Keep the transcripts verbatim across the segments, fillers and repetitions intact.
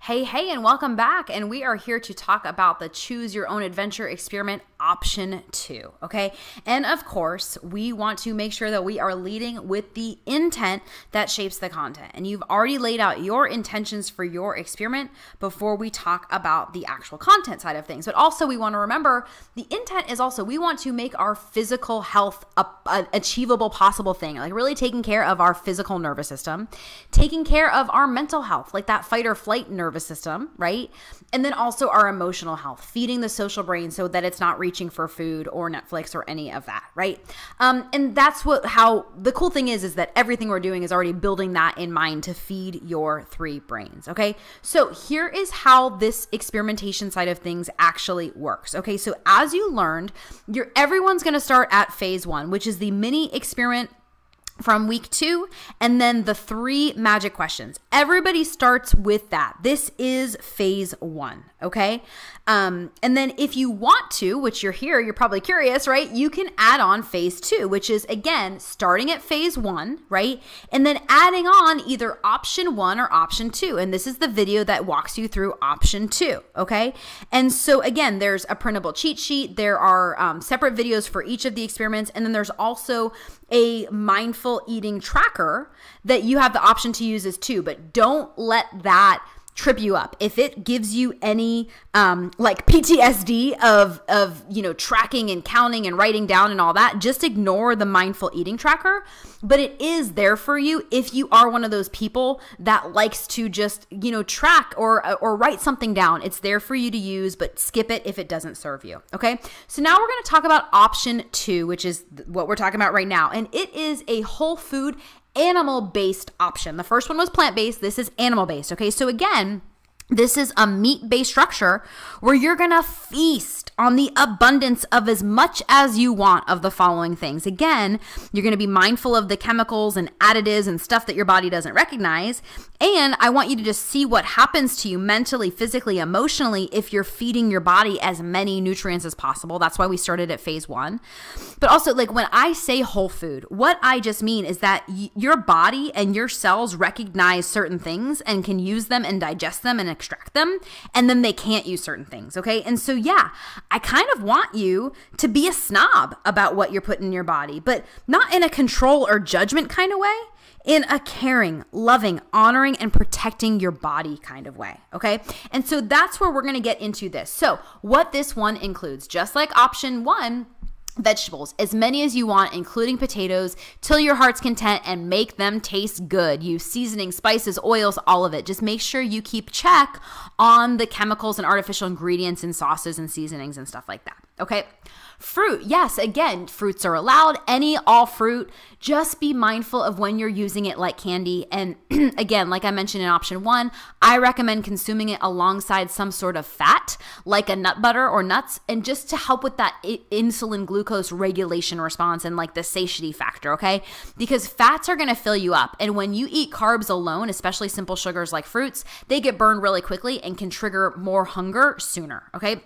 Hey, hey, and welcome back. And we are here to talk about the Choose Your Own Adventure Experiment option two, okay? And of course, we want to make sure that we are leading with the intent that shapes the content. And you've already laid out your intentions for your experiment before we talk about the actual content side of things. But also we want to remember the intent is also we want to make our physical health a, a achievable possible thing, like really taking care of our physical nervous system, taking care of our mental health, like that fight or flight nervous system, right? And then also our emotional health, feeding the social brain so that it's not reaching for food or Netflix or any of that, right? Um, and that's what, how the cool thing is, is that everything we're doing is already building that in mind to feed your three brains, okay? So here is how this experimentation side of things actually works, okay? So as you learned, you're, everyone's gonna start at phase one, which is the mini experiment from week two, and then the three magic questions. Everybody starts with that. This is phase one, okay? Um, and then if you want to, which you're here, you're probably curious, right? You can add on phase two, which is, again, starting at phase one, right? And then adding on either option one or option two. And this is the video that walks you through option two, okay? And so, again, there's a printable cheat sheet. There are um, separate videos for each of the experiments. And then there's also a mindful eating tracker that you have the option to use as two, but don't let that trip you up. If it gives you any um, like P T S D of, of, you know, tracking and counting and writing down and all that, just ignore the mindful eating tracker. But it is there for you if you are one of those people that likes to just, you know, track or, or write something down. It's there for you to use, but skip it if it doesn't serve you. Okay. So now we're going to talk about option two, which is what we're talking about right now. And it is a whole food animal-based option. The first one was plant-based. This is animal-based. Okay, so again, this is a meat-based structure where you're going to feast on the abundance of as much as you want of the following things. Again, you're going to be mindful of the chemicals and additives and stuff that your body doesn't recognize. And I want you to just see what happens to you mentally, physically, emotionally if you're feeding your body as many nutrients as possible. That's why we started at phase one. But also, like when I say whole food, what I just mean is that y- your body and your cells recognize certain things and can use them and digest them and extract them, and then they can't use certain things, okay? And so, yeah, I kind of want you to be a snob about what you're putting in your body, but not in a control or judgment kind of way, in a caring, loving, honoring, and protecting your body kind of way, okay? And so that's where we're gonna get into this. So what this one includes, just like option one, vegetables, as many as you want, including potatoes, till your heart's content, and make them taste good. Use seasoning, spices, oils, all of it. Just make sure you keep check on the chemicals and artificial ingredients in sauces and seasonings and stuff like that, okay? Fruit, yes, again, fruits are allowed, any, all fruit. Just be mindful of when you're using it like candy. And again, like I mentioned in option one, I recommend consuming it alongside some sort of fat, like a nut butter or nuts, and just to help with that I- insulin glucose regulation response and like the satiety factor, okay? Because fats are gonna fill you up. And when you eat carbs alone, especially simple sugars like fruits, they get burned really quickly and can trigger more hunger sooner, okay?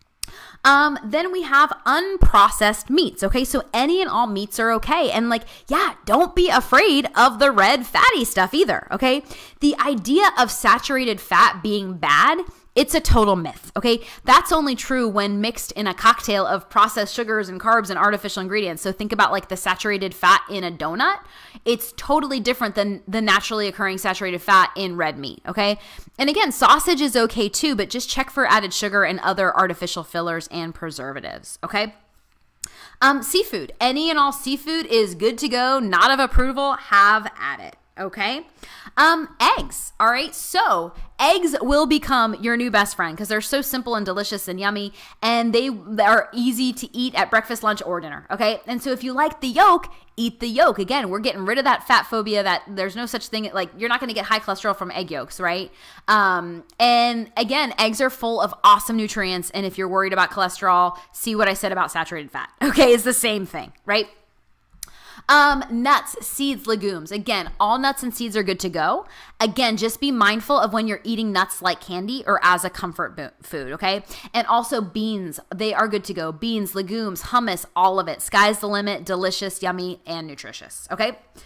Um, then we have unprocessed meats, okay? So any and all meats are okay. And like, yeah, don't be afraid of the red fatty stuff either, okay? The idea of saturated fat being bad, it's a total myth, okay? That's only true when mixed in a cocktail of processed sugars and carbs and artificial ingredients. So think about like the saturated fat in a donut. It's totally different than the naturally occurring saturated fat in red meat, okay? And again, sausage is okay too, but just check for added sugar and other artificial fillers and preservatives, okay? Um, seafood, any and all seafood is good to go, not of approval, have at it. Okay. Um, eggs. All right. So eggs will become your new best friend because they're so simple and delicious and yummy, and they are easy to eat at breakfast, lunch, or dinner. Okay. And so if you like the yolk, eat the yolk. Again, we're getting rid of that fat phobia that there's no such thing. Like you're not going to get high cholesterol from egg yolks, right? Um, and again, eggs are full of awesome nutrients. And if you're worried about cholesterol, see what I said about saturated fat. Okay. It's the same thing, right? Um, nuts, seeds, legumes. Again, all nuts and seeds are good to go. Again, just be mindful of when you're eating nuts like candy or as a comfort bo- food, okay? And also beans, they are good to go. Beans, legumes, hummus, all of it. Sky's the limit, delicious, yummy, and nutritious, okay?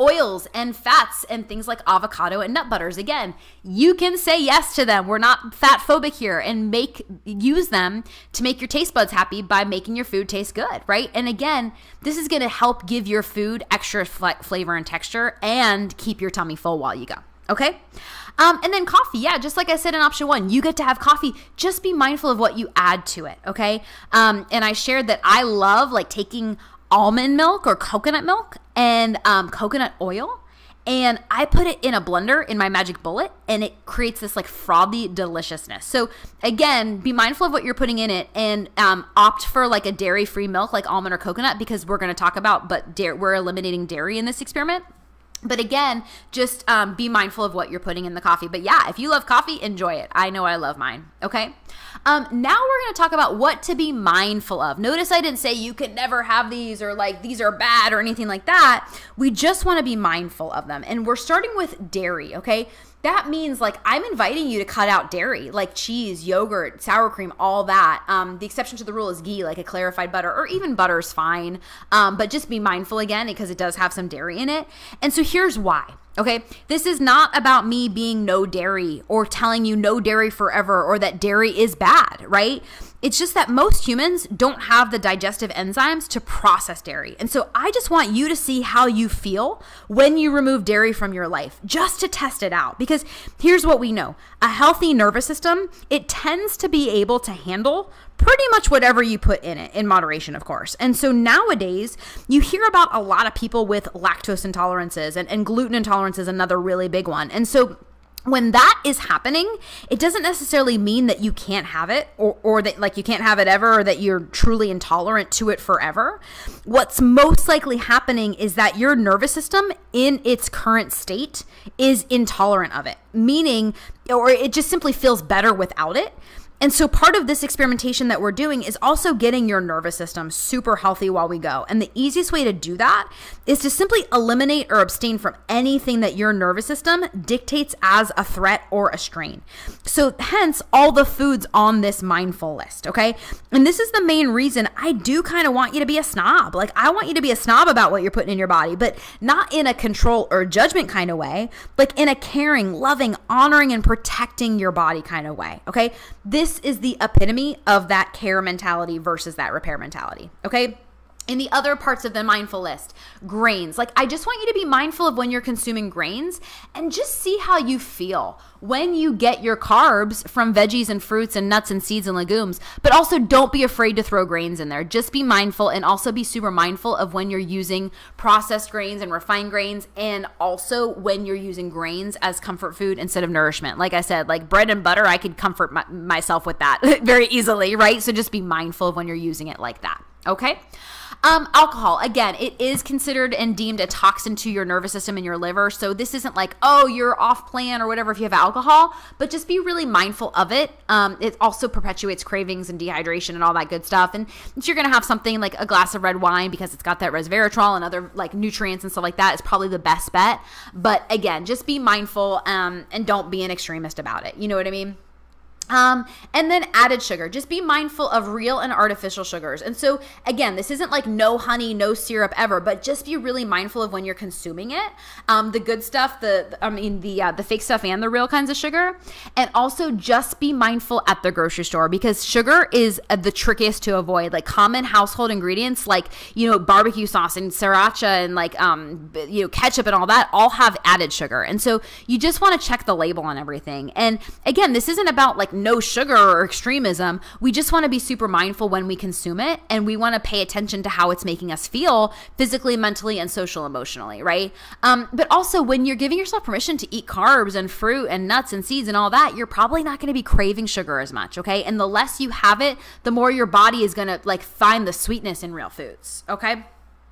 Oils and fats and things like avocado and nut butters. Again, you can say yes to them. We're not fat phobic here, and make use them to make your taste buds happy by making your food taste good, right? And again, this is going to help give your food extra fl- flavor and texture and keep your tummy full while you go. Okay. Um, and then coffee. Yeah. Just like I said in option one, you get to have coffee. Just be mindful of what you add to it. Okay. Um, and I shared that I love like taking almond milk or coconut milk and um, coconut oil, and I put it in a blender in my Magic Bullet, and it creates this like frothy deliciousness. So again, be mindful of what you're putting in it, and um, opt for like a dairy-free milk like almond or coconut, because we're going to talk about, but da- we're eliminating dairy in this experiment. But again, just um, be mindful of what you're putting in the coffee. But yeah, if you love coffee, enjoy it. I know I love mine. Okay. Um, now we're going to talk about what to be mindful of. Notice I didn't say you could never have these or like these are bad or anything like that. We just want to be mindful of them. And we're starting with dairy. Okay. That means like I'm inviting you to cut out dairy, like cheese, yogurt, sour cream, all that. Um, the exception to the rule is ghee, like a clarified butter, or even butter is fine. Um, but just be mindful again, because it does have some dairy in it. And so here's why. Okay, this is not about me being no dairy or telling you no dairy forever or that dairy is bad, right? It's just that most humans don't have the digestive enzymes to process dairy. And so I just want you to see how you feel when you remove dairy from your life, just to test it out. Because here's what we know. A healthy nervous system, it tends to be able to handle pretty much whatever you put in it, in moderation, of course. And so nowadays, you hear about a lot of people with lactose intolerances, and, and gluten intolerance is another really big one. And so when that is happening, it doesn't necessarily mean that you can't have it, or, or that like you can't have it ever, or that you're truly intolerant to it forever. What's most likely happening is that your nervous system in its current state is intolerant of it, meaning, or it just simply feels better without it. And so part of this experimentation that we're doing is also getting your nervous system super healthy while we go. And the easiest way to do that is to simply eliminate or abstain from anything that your nervous system dictates as a threat or a strain. So hence all the foods on this mindful list, okay? And this is the main reason I do kind of want you to be a snob. Like I want you to be a snob about what you're putting in your body, but not in a control or judgment kind of way, like in a caring, loving, honoring, and protecting your body kind of way, okay? This is the epitome of that care mentality versus that repair mentality, okay? In the other parts of the mindful list, grains. Like I just want you to be mindful of when you're consuming grains and just see how you feel when you get your carbs from veggies and fruits and nuts and seeds and legumes. But also don't be afraid to throw grains in there. Just be mindful, and also be super mindful of when you're using processed grains and refined grains, and also when you're using grains as comfort food instead of nourishment. Like I said, like bread and butter, I could comfort my, myself with that very easily, right? So just be mindful of when you're using it like that, okay? Um, alcohol, again, it is considered and deemed a toxin to your nervous system and your liver. So this isn't like, oh, you're off plan or whatever if you have alcohol, but just be really mindful of it. Um, it also perpetuates cravings and dehydration and all that good stuff. And if you're going to have something like a glass of red wine because it's got that resveratrol and other like nutrients and stuff like that, is probably the best bet. But again, just be mindful um, and don't be an extremist about it. You know what I mean? Um, and then added sugar. Just be mindful of real and artificial sugars. And so again, this isn't like no honey, no syrup ever, but just be really mindful of when you're consuming it. Um, the good stuff, the, I mean, the, uh, the fake stuff and the real kinds of sugar. And also just be mindful at the grocery store, because sugar is uh, the trickiest to avoid. Like common household ingredients, like, you know, barbecue sauce and sriracha and like, um, you know, ketchup and all that all have added sugar. And so you just want to check the label on everything. And again, this isn't about like no sugar or extremism. We just want to be super mindful when we consume it, and we want to pay attention to how it's making us feel physically, mentally, and social emotionally, right? Um, but also when you're giving yourself permission to eat carbs and fruit and nuts and seeds and all that, you're probably not going to be craving sugar as much, okay? And the less you have it, the more your body is going to like find the sweetness in real foods, okay?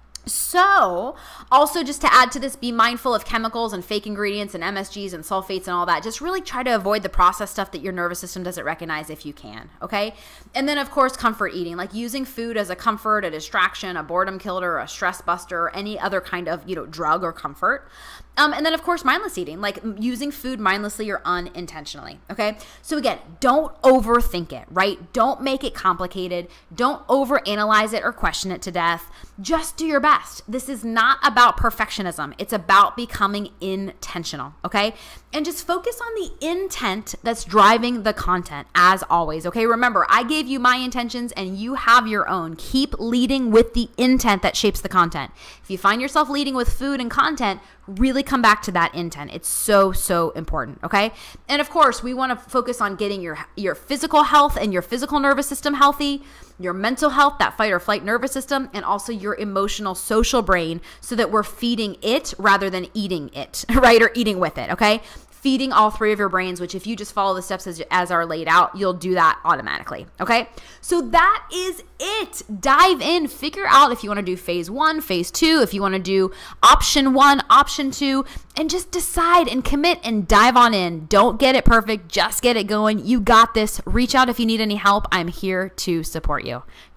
So also, just to add to this, be mindful of chemicals and fake ingredients and M S Gs and sulfates and all that. Just really try to avoid the processed stuff that your nervous system doesn't recognize if you can, okay? And then, of course, comfort eating, like using food as a comfort, a distraction, a boredom killer, a stress buster, or any other kind of, you know, drug or comfort. Um, and then, of course, mindless eating, like using food mindlessly or unintentionally, okay? So again, don't overthink it, right? Don't make it complicated. Don't overanalyze it or question it to death. Just do your best. best. This is not about perfectionism. It's about becoming intentional, okay? And just focus on the intent that's driving the content as always, okay? Remember, I gave you my intentions and you have your own. Keep leading with the intent that shapes the content. If you find yourself leading with food and content, really come back to that intent. It's so, so important, okay? And of course, we want to focus on getting your, your physical health and your physical nervous system healthy, your mental health, that fight or flight nervous system, and also your emotional social brain so that we're feeding it rather than eating it, right? Or eating with it, okay? Feeding all three of your brains, which if you just follow the steps as, as are laid out, you'll do that automatically, okay? So that is it. Dive in, figure out if you want to do phase one, phase two, if you want to do option one, option two, and just decide and commit and dive on in. Don't get it perfect, just get it going. You got this. Reach out if you need any help. I'm here to support you.